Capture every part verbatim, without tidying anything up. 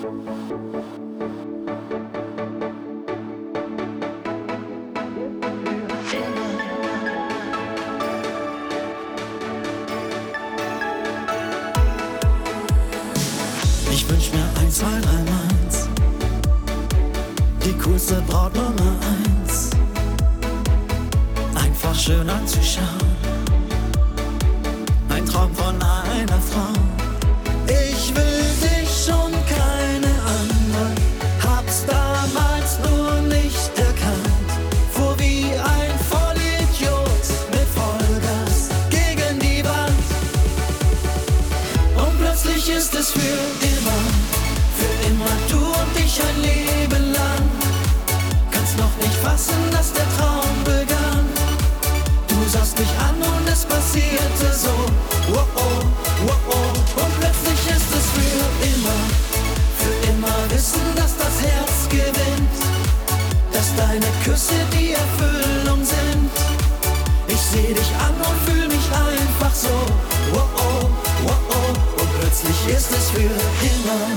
Ich wünsch mir eins, zwei, drei Mainz, die coolste Braut Nummer eins, einfach schön anzuschauen, ein Traum von einer Frau. Ich will dich und keine andere, hab's damals nur nicht erkannt, fuhr wie ein Vollidiot mit Vollgas gegen die Wand. Und plötzlich ist es für immer, für immer du und ich ein Leben lang. Kannst noch nicht fassen, dass der Traum begann. Du sahst mich an und es passierte so, oh oh, oh oh. Und plötzlich ist es für immer, für immer wissen, dass das Herz gewinnt, dass deine Küsse die Erfüllung sind. Ich seh dich an und fühl mich einfach so, oh oh, oh oh. Und plötzlich ist es für immer.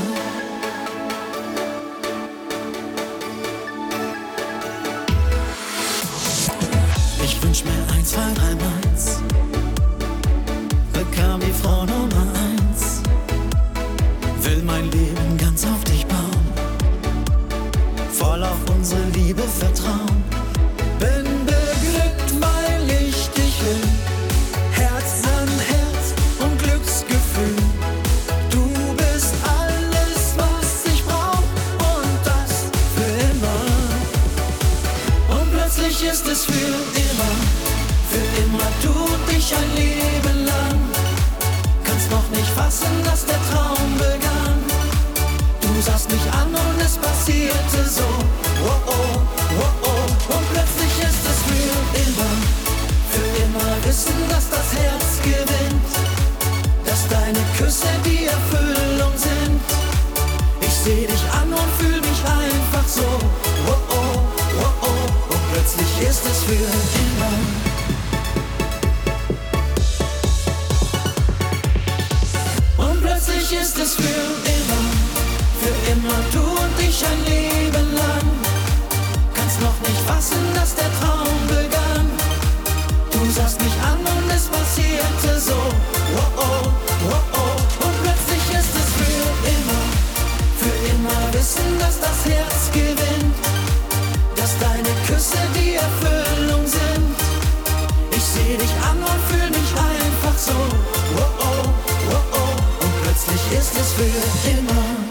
Ich wünsch mir eins, zwei, drei Mainz, bekam die Frau Nummer eins, will mein Leben ganz auf dich bauen, voll auf unsere Liebe vertrauen. Bin beglückt, weil ich dich will, Herz an Herz und Glücksgefühl. Du bist alles, was ich brauch und das für immer. Und plötzlich ist es für immer, für immer du und ich ein Leben lang. Kannst noch nicht fassen, dass der Traum begann. Du sahst mich an und es passierte so, oh oh, oh oh. Und plötzlich ist es für immer, für immer wissen, dass das Herz gewinnt, dass deine Küsse die Erfüllung sind. Ich seh dich an und fühl mich einfach so, oh oh, oh oh. Und plötzlich ist es für immer. Und plötzlich ist es für immer, für immer du und ich ein Leben lang. Kannst noch nicht fassen, dass der Traum begann. Du sahst mich an und es passierte so, oh oh, oh oh. Und plötzlich ist es für immer, für immer wissen, dass das Herz gewinnt, dass deine Küsse die Erfüllung sind. Ich seh dich an und fühl mich einfach so, oh oh, oh oh. Und plötzlich ist es für immer.